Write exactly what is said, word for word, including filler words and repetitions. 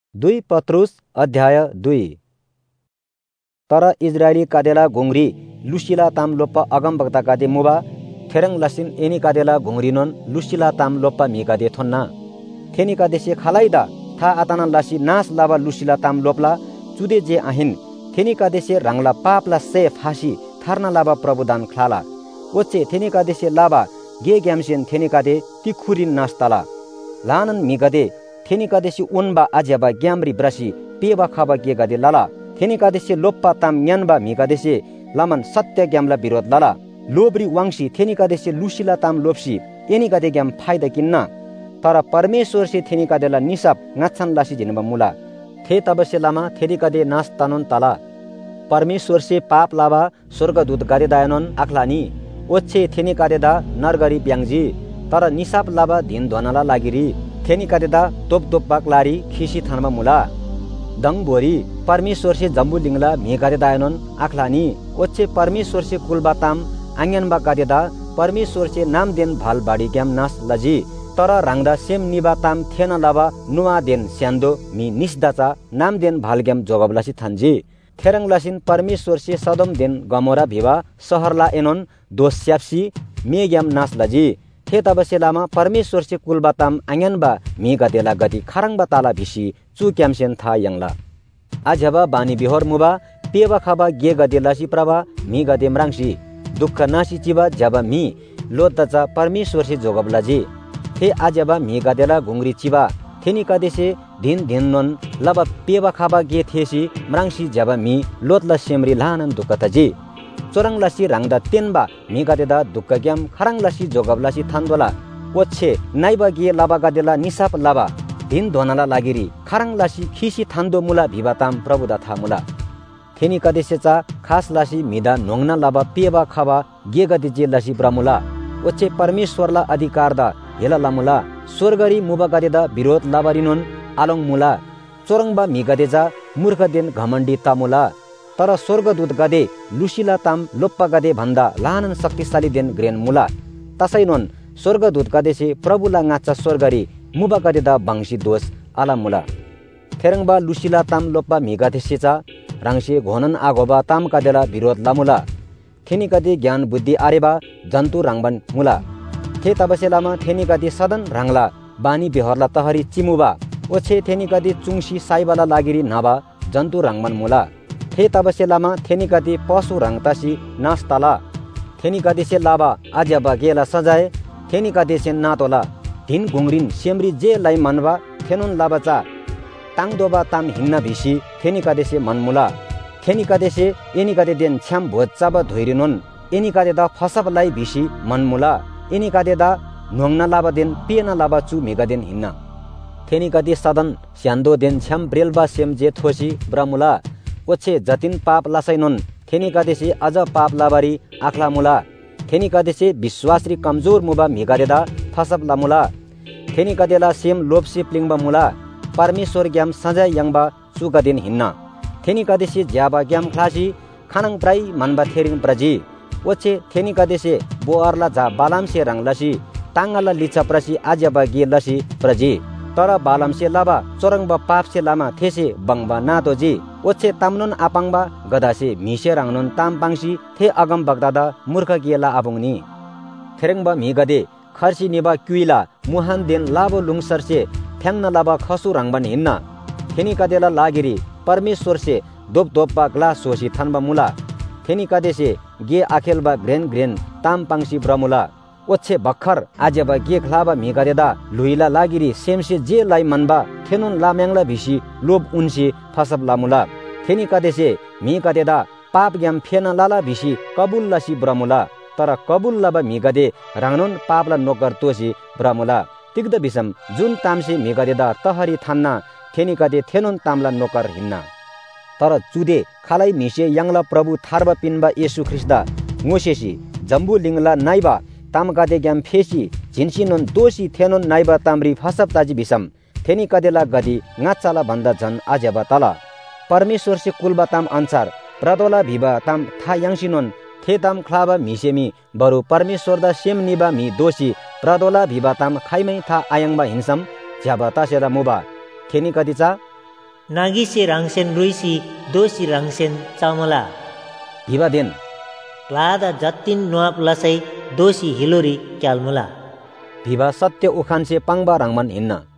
दुई पत्रुस अध्याय दुई। तर इजरायली कादेला घुंगरी लुसिला ताम लोप्पा अगमभक्ता कादे मुबा थेरंग लसिन एनी कादेला घुंगरीनोन लुसिला ताम लोप्पा मी कादे थोन्ना थेनी कादेसे खालाइदा था आताना लासी नास लाबा लुसिला ताम लोपला चुदे जे आहिन थेनी कादेसे रंगला पापला से फासी थारना लाबा प्रभुदान खलाला ओचे थेनी कादेसे लाबा गे ग्यामसेन थेनी कादे तिखुरिन नास्ताला लानन मी कादे थेनी कादेसे उनबा आज्याबा ग्यामरी ब्रासी पेबा खाबा गे कादे लाला थेनी कादेसे लोप्पा ताम न्यानबा मी कादेसे लामन सत्य ग्यामला विरोध लाला लोब्री वांगसी थेनी कादेसे लुसिला ताम लोप्सी एनी कादे ग्याम फायदा किन्ना तर परमेश्वर से थेनी कादेला निसाप ngaçan लासी जिनबा मुला थे तबसे लामा थेनी कादे नास तानोन ताला परमेश्वर से पाप लाबा स्वर्गदूत गादे दायनोन आखलानी ओच्छे थेनी कादेदा नरगरी ब्याङ्जी तर निसाप लाबा दिन ध्वनाला लागिरी थेनी कादेदा तोप तोप बाक लारी खिसी थानमा मुला दङ बोरी परमेश्वर से जम्बु लिंगला मे गादे दायनोन आखलानी ओच्छे परमेश्वर से कुलबा ताम आङ्यानबा गादेदा परमेश्वर से नाम देन भाल बाडी ग्याम नास लजी तर रांगदा सेम निबा ताम थेना लाबा नुवा देन स्यान्दो मी निस्दाचा नाम देन भाल ग्याम जोगबलासी थान्जी थेरंग लासिन परमेश्वर से सदम देन गमोरा भिवा सहरला एनोन दोष स्याप्सी मे ग्याम नास लजी थे तबसे लामा परमेश्वर से कुलबा ताम आङ्यानबा मी गादेला गति खारंगबा ताला भिसी चु क्यामसेन था यंगला आजबा बानी बिहोर मुबा पेबा खाबा गे गदेलासी प्रभा मी गदेम रांगसी दुःख नासी चिबा जबा मी लोदचा परमेश्वर से जोगबलाजी थे आजबा मी गादेला घुंगरी चिबा थेनी कादेसे दिन दिन नोन लबा पेबा खाबा गे थेसी म्रांगसी जबा मी लोतला सेमरी लानन दुःखतजी चोरंगलासी रांगदा तेनबा मी गादेदा दुःख ग्याम खारंगलासी जोगबलासी थान्दोला ओच्छे नाइबा गे लाबा गादेला निसाप लाबा दिन धोनाला लागिरी खारंगलासी खिसी थान्दो मुला भिबाताम प्रभुदा था मुला थेनी कादेसेचा खास लासी मिदा नोंगना लाबा पेबा खाबा गे गदेजे लासी ब्रामुला ओच्छे परमेश्वरला अधिकारदा हेला लामुला स्वर्गरी मुबा गादेदा विरोध लाबारिनोन आलोङ मुला चोरंगबा मी गादेजा मूर्ख देन घमण्डी तामुला तर स्वर्गदूत गादे लुसिला ताम लोप्पा गादे भन्दा लानन शक्तिशाली देन ग्रेन मुला तसैनोन स्वर्गदूत गादेसे प्रभुला ngaचा स्वर्गरी मुबा गादेदा बांगसी दोष आला मुला थेरंगबा लुसिला ताम लोप्पा मी गादेसेचा रांगसे घोनन आगोबा ताम कादेला विरोध लामुला थेनी कादे ज्ञान बुद्धि आरेबा जन्तु रांगबन मुला थे तबसे लामा थेनी कादे सदन रांगला बानी बेहरला तहरी चिमुबा ओछे थेनी कादे चुङसी साइबाला लागिरी नाबा जन्तु रांगबन मुला थे तबसे लामा थेनी कादे पशु रांगतासी नास्ताला थेनी कादेसे लाबा आज्याबा गेला सजाए थेनी कादेसे नातोला दिन घुंगरिन सेमरी जे लाई मनबा थेनोन लाबाचा ताङदोबा ताम हिन्ना भिसी थेनी कादेसे मनमुला थेनी कादेसे एनी कादे देन छ्याम भोजचाबा धोइरिनोन एनी कादेदा फसबलाई भिसी मनमुला एनी कादेदा नोंगना लाबा देन पेना लाबा चु मेगा देन हिन्ना थेनी कादे सदन स्यान्दो देन छ्याम ब्रेलबा सेम जे थोसी ब्रामुला ओछे जतिन पाप लासैनोन थेनी कादेसे अझ पाप लाबारी आखला मुला थेनी कादेसे विश्वासरी कमजोर मुबा मेगादेदा फसब लामुला थेनी कादेला सेम लोपसी प्लिङबा मुला परमेश्वर ग्याम सजाय यंगबा चुगा देन हिन्ना थेनी कादेसे ज्याबा ग्याम खलासी खानङ प्राई मनबा थेरिङ प्रजी ओछे थेनी कादेसे बोअरला जा बालाम से रंगलासी तांगला लिचा प्रसी आज्याबा गे लसी प्रजी तर बालाम से लाबा चोरंगबा पाप से लामा थेसे बंगबा नातोजी ओछे तामनोन आपाङबा गदासे मिसे रांगनोन ताम पाङसी थे अगम बगदादा मूर्ख गेला आबुङनी थेरंगबा मी गदे खर्सी निबा क्युइला मुहान देन लाबो लुङसर से थ्याङ्न लाबा खसु रांगबन हिन्ना थेनी कादेला लागिरी परमेश्वर से दोप दोपबा ग्लास सोसी थानबा मुला थेनी कादेसे गे आखेलबा ग्रेन ग्रेन ताम पाङसी ब्रमुला ओच्छे भक्खर आजेबा गे खलाबा मी गादेदा लुइला लागिरी सेमसे जे लाई मनबा थेनोन लाम्याङला भिसी लोभ उन्सी फसब लामुला थेनी कादेसे मी गादेदा पाप ग्याम फेना लाला भिसी कबुल लासी ब्रमुला तर कबुल लाबा मी गादे रांगनोन पापला नोकर तोसी ब्रमुला तिग्द बिसम जुन तामसे मी गादेदा तहरी थान्ना थेनी कादे थेनोन तामला नोकर हिन्ना तर चुदे खालाई मिसे यंगला प्रभु थार्बा पिनबा येशु ख्रिस्दा ngoseसी जम्बु लिंगला नाइबा ताम कादे ग्याम फेसी झिन्सिनोन दोषी थेनोन नाइबा तामरी फसब ताजी बिसम थेनी कादेला गदी ngaचाला भन्दा झन आज्याबा तला परमेश्वर से कुलबा ताम अनुसार प्रदोला भिबा ताम था यंसिनोन थे ताम खलाबा मिसेमी बरु परमेश्वर दा सेम निबा मी दोषी प्रदोला भिबा ताम खाइमै था आयंगबा हिंसम ज्याबा तासेदा मुबा थेनी कदिचा नागिसे रांगसेन रुइसी दोसी रांगसेन चामला भिवा देन क्लादा जत्तिन नुवाप लसै दोसी हिलोरी क्यालमुला भिवा सत्य उखान्से पाङ्बा राङमन हिन्न